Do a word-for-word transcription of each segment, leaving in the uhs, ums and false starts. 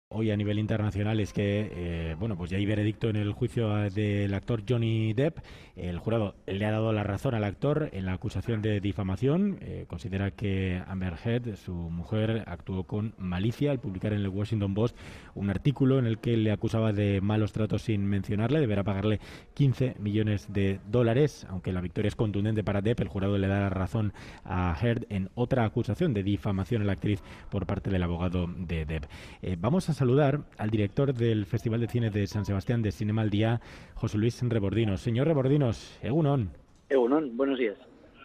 Hoy a nivel internacional es que, eh, bueno, pues ya hay veredicto en el juicio eh, del actor Johnny Depp. El jurado le ha dado la razón al actor en la acusación de difamación. Eh, considera que Amber Heard, su mujer, actuó con malicia al publicar en el Washington Post un artículo en el que le acusaba de malos tratos sin mencionarle. Deberá pagarle quince millones de dólares, aunque la victoria es contundente para Depp. El jurado le da la razón a Heard en otra acusación de difamación a la actriz por parte del abogado de Depp. Eh, vamos a saludar al director del Festival de Cine de San Sebastián de Cinema al Día, José Luis Rebordinos. Señor Rebordinos, Egunon. Egunon, buenos días.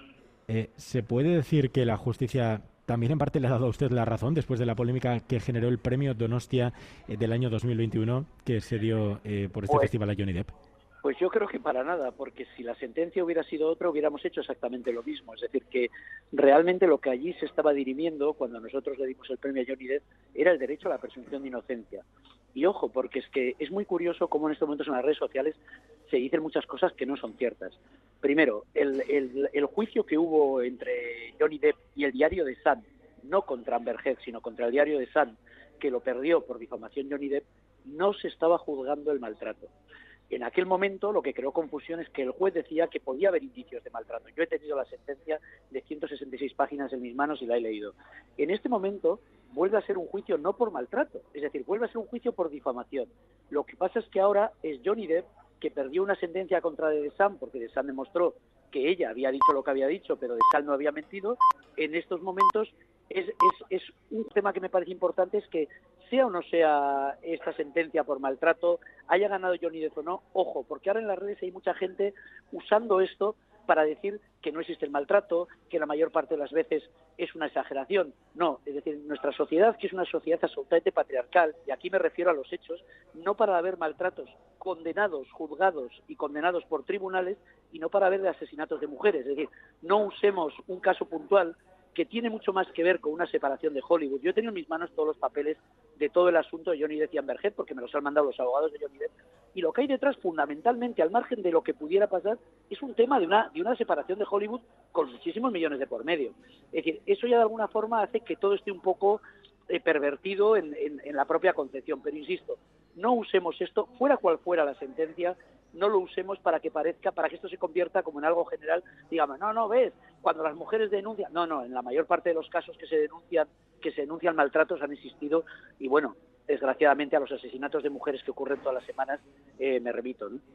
Eh, ¿Se puede decir que la justicia también en parte le ha dado a usted la razón después de la polémica que generó el premio Donostia eh, del año dos mil veintiuno que se dio eh, por este Pues, festival a Johnny Depp? pues yo creo que para nada, porque si la sentencia hubiera sido otra, hubiéramos hecho exactamente lo mismo. Es decir, que realmente lo que allí se estaba dirimiendo, cuando nosotros le dimos el premio a Johnny Depp, era el derecho a la presunción de inocencia. Y ojo, porque es que es muy curioso cómo en estos momentos en las redes sociales se dicen muchas cosas que no son ciertas. Primero, el, el, el juicio que hubo entre Johnny Depp y el diario The Sun, no contra Amber Heard, sino contra el diario The Sun, que lo perdió por difamación Johnny Depp, no se estaba juzgando el maltrato. En aquel momento lo que creó confusión es que el juez decía que podía haber indicios de maltrato. Yo he tenido la sentencia de ciento sesenta y seis páginas en mis manos y la he leído. En este momento vuelve a ser un juicio no por maltrato, es decir, vuelve a ser un juicio por difamación. Lo que pasa es que ahora es Johnny Depp, que perdió una sentencia contra The Sun, porque The Sun demostró que ella había dicho lo que había dicho, pero The Sun no había mentido. En estos momentos es, es, es un tema que me parece importante, es que sea o no sea esta sentencia por maltrato, haya ganado Johnny Depp o no, ojo, porque ahora en las redes hay mucha gente usando esto para decir que no existe el maltrato, que la mayor parte de las veces es una exageración. No, es decir, nuestra sociedad, que es una sociedad absolutamente patriarcal, y aquí me refiero a los hechos, no para haber maltratos condenados, juzgados y condenados por tribunales, y no para haber de asesinatos de mujeres. Es decir, no usemos un caso puntual que tiene mucho más que ver con una separación de Hollywood. Yo he tenido en mis manos todos los papeles de todo el asunto de Johnny Depp y Amber Heard, porque me los han mandado los abogados de Johnny Depp, y lo que hay detrás, fundamentalmente, al margen de lo que pudiera pasar, es un tema de una, de una separación de Hollywood con muchísimos millones de por medio. Es decir, eso ya de alguna forma hace que todo esté un poco eh, pervertido en, en, en la propia concepción. Pero insisto, no usemos esto, fuera cual fuera la sentencia, no lo usemos para que parezca, para que esto se convierta como en algo general, digamos, no, no, ves, cuando las mujeres denuncian, no, no, en la mayor parte de los casos que se denuncian, que se denuncian maltratos han existido, y bueno, desgraciadamente a los asesinatos de mujeres que ocurren todas las semanas eh, me remito, ¿no?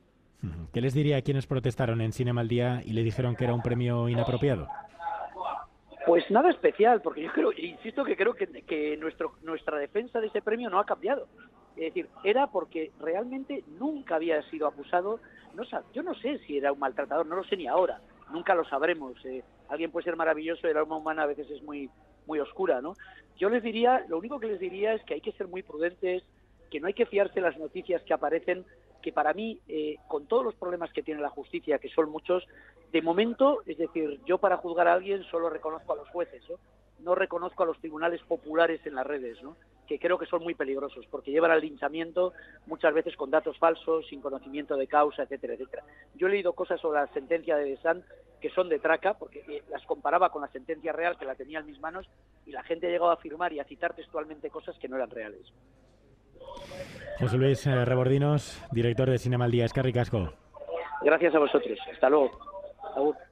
¿Qué les diría a quienes protestaron en Cinema al Día y le dijeron que era un premio inapropiado? Pues nada especial, porque yo creo, insisto que creo que, que nuestro, nuestra defensa de ese premio no ha cambiado. Es decir, era porque realmente nunca había sido acusado, no, yo no sé si era un maltratador, no lo sé ni ahora, nunca lo sabremos. Eh, alguien puede ser maravilloso, el alma humana a veces es muy, muy oscura, ¿no? Yo les diría, lo único que les diría es que hay que ser muy prudentes, que no hay que fiarse de las noticias que aparecen, que para mí, eh, con todos los problemas que tiene la justicia, que son muchos, de momento, es decir, yo para juzgar a alguien solo reconozco a los jueces, ¿no? No reconozco a los tribunales populares en las redes, ¿no? Que creo que son muy peligrosos, porque llevan al linchamiento muchas veces con datos falsos, sin conocimiento de causa, etcétera, etcétera. Yo he leído cosas sobre la sentencia de The Sun que son de traca, porque eh, las comparaba con la sentencia real que la tenía en mis manos, y la gente ha llegado a afirmar y a citar textualmente cosas que no eran reales. José Luis eh, Rebordinos, director de Cinema al Día. Eskerrik asko. Gracias a vosotros. Hasta luego. Agur.